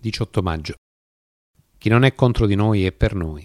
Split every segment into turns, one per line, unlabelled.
18 maggio. Chi non è contro di noi è per noi.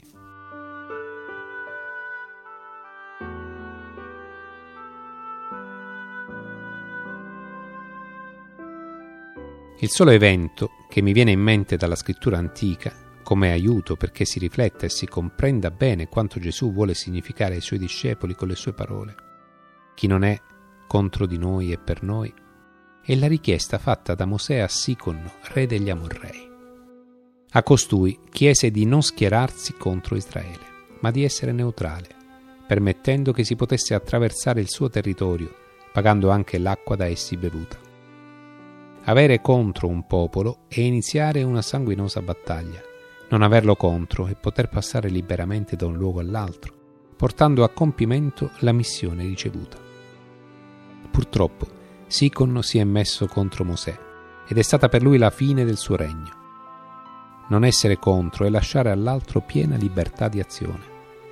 Il solo evento che mi viene in mente dalla scrittura antica come aiuto perché si rifletta e si comprenda bene quanto Gesù vuole significare ai suoi discepoli con le sue parole, chi non è contro di noi e per noi, è la richiesta fatta da Mosè a Sicon, re degli Amorrei. A costui chiese di non schierarsi contro Israele, ma di essere neutrale, permettendo che si potesse attraversare il suo territorio, pagando anche l'acqua da essi bevuta. Avere contro un popolo è iniziare una sanguinosa battaglia, non averlo contro è poter passare liberamente da un luogo all'altro, portando a compimento la missione ricevuta. Purtroppo, Sicon si è messo contro Mosè ed è stata per lui la fine del suo regno. Non essere contro è lasciare all'altro piena libertà di azione.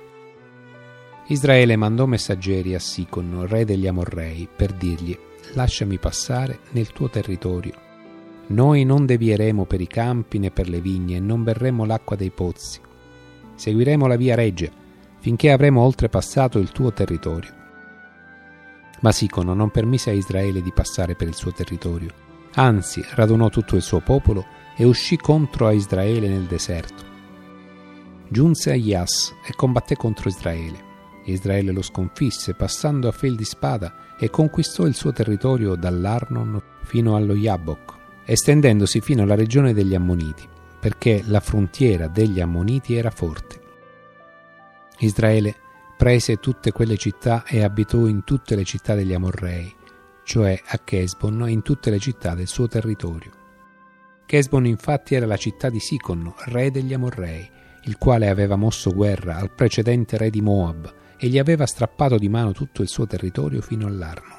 Israele mandò messaggeri a Sicon, re degli Amorrei, per dirgli: lasciami passare nel tuo territorio. Noi non devieremo per i campi né per le vigne e non berremo l'acqua dei pozzi. Seguiremo la via regia finché avremo oltrepassato il tuo territorio. Ma Sicon non permise a Israele di passare per il suo territorio, anzi radunò tutto il suo popolo e uscì contro a Israele nel deserto. Giunse a Ias e combatté contro Israele. Israele lo sconfisse passando a fil di spada e conquistò il suo territorio dall'Arnon fino allo Jabbok, estendendosi fino alla regione degli Ammoniti, perché la frontiera degli Ammoniti era forte. Israele prese tutte quelle città e abitò in tutte le città degli Amorrei, cioè a Chesbon e in tutte le città del suo territorio. Chesbon infatti era la città di Sicon, re degli Amorrei, il quale aveva mosso guerra al precedente re di Moab e gli aveva strappato di mano tutto il suo territorio fino all'Arnon.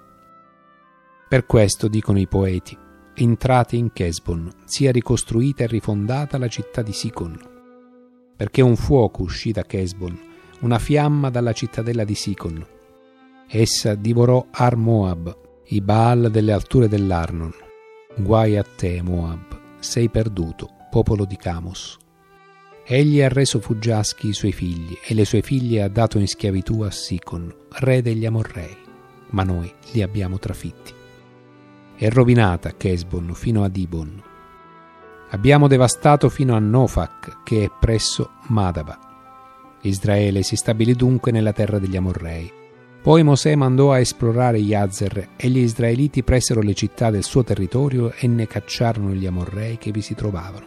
Per questo, dicono i poeti, entrate in Chesbon, sia ricostruita e rifondata la città di Sicon, perché un fuoco uscì da Chesbon, una fiamma dalla cittadella di Sicon. Essa divorò Ar Moab, i Baal delle alture dell'Arnon. Guai a te, Moab, sei perduto, popolo di Camos. Egli ha reso fuggiaschi i suoi figli e le sue figlie ha dato in schiavitù a Sicon, re degli Amorrei, ma noi li abbiamo trafitti. È rovinata Chesbon fino a Dibon. Abbiamo devastato fino a Nofak, che è presso Madaba. Israele si stabilì dunque nella terra degli Amorrei. Poi Mosè mandò a esplorare Yazer e gli israeliti presero le città del suo territorio e ne cacciarono gli Amorrei che vi si trovavano.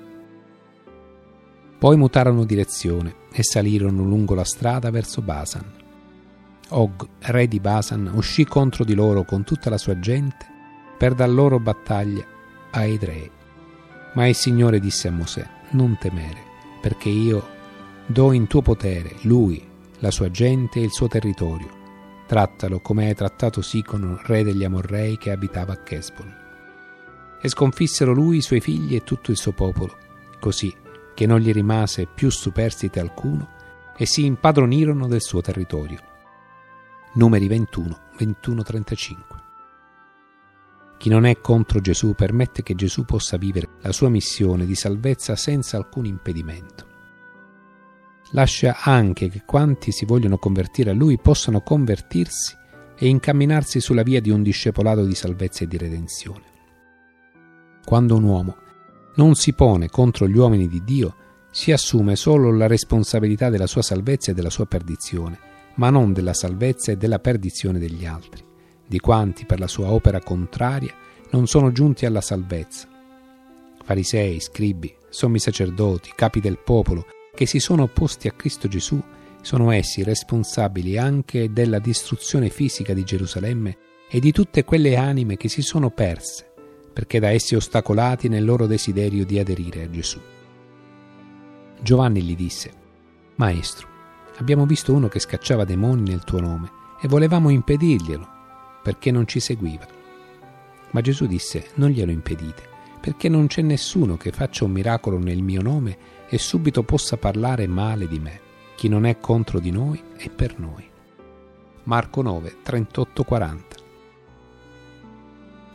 Poi mutarono direzione e salirono lungo la strada verso Basan. Og, re di Basan, uscì contro di loro con tutta la sua gente per dar loro battaglia a Edrei. Ma il Signore disse a Mosè: non temere, perché io do in tuo potere lui, la sua gente e il suo territorio. Trattalo come hai trattato Sicon, re degli Amorrei che abitava a Chesbon. E sconfissero lui, i suoi figli e tutto il suo popolo, così che non gli rimase più superstite alcuno, e si impadronirono del suo territorio. Numeri 21-35. Chi non è contro Gesù permette che Gesù possa vivere la sua missione di salvezza senza alcun impedimento. Lascia anche che quanti si vogliono convertire a Lui possano convertirsi e incamminarsi sulla via di un discepolato di salvezza e di redenzione. Quando un uomo non si pone contro gli uomini di Dio, si assume solo la responsabilità della sua salvezza e della sua perdizione, ma non della salvezza e della perdizione degli altri, di quanti per la sua opera contraria non sono giunti alla salvezza. Farisei, scribi, sommi sacerdoti, capi del popolo che si sono opposti a Cristo Gesù, sono essi responsabili anche della distruzione fisica di Gerusalemme e di tutte quelle anime che si sono perse, perché da essi ostacolati nel loro desiderio di aderire a Gesù. Giovanni gli disse: Maestro, abbiamo visto uno che scacciava demoni nel tuo nome e volevamo impedirglielo, perché non ci seguiva. Ma Gesù disse: non glielo impedite, perché non c'è nessuno che faccia un miracolo nel mio nome e subito possa parlare male di me. Chi non è contro di noi è per noi. Marco 9, 38-40.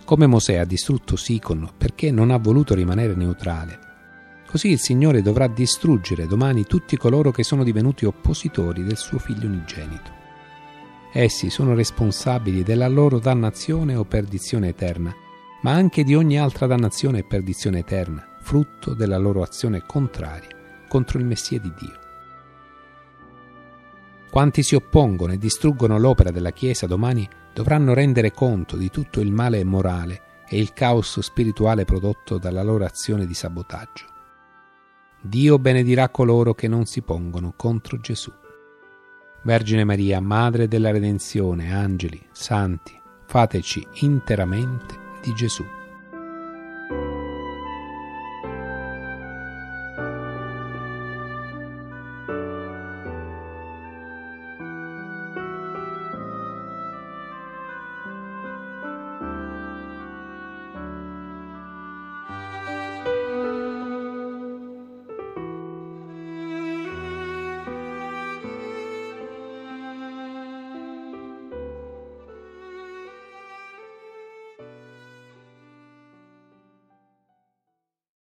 Come Mosè ha distrutto Sicon perché non ha voluto rimanere neutrale, così il Signore dovrà distruggere domani tutti coloro che sono divenuti oppositori del suo Figlio unigenito. Essi sono responsabili della loro dannazione o perdizione eterna, ma anche di ogni altra dannazione e perdizione eterna, frutto della loro azione contraria contro il Messia di Dio. Quanti si oppongono e distruggono l'opera della Chiesa domani dovranno rendere conto di tutto il male morale e il caos spirituale prodotto dalla loro azione di sabotaggio. Dio benedirà coloro che non si pongono contro Gesù. Vergine Maria, Madre della Redenzione, angeli, santi, fateci interamente di Gesù.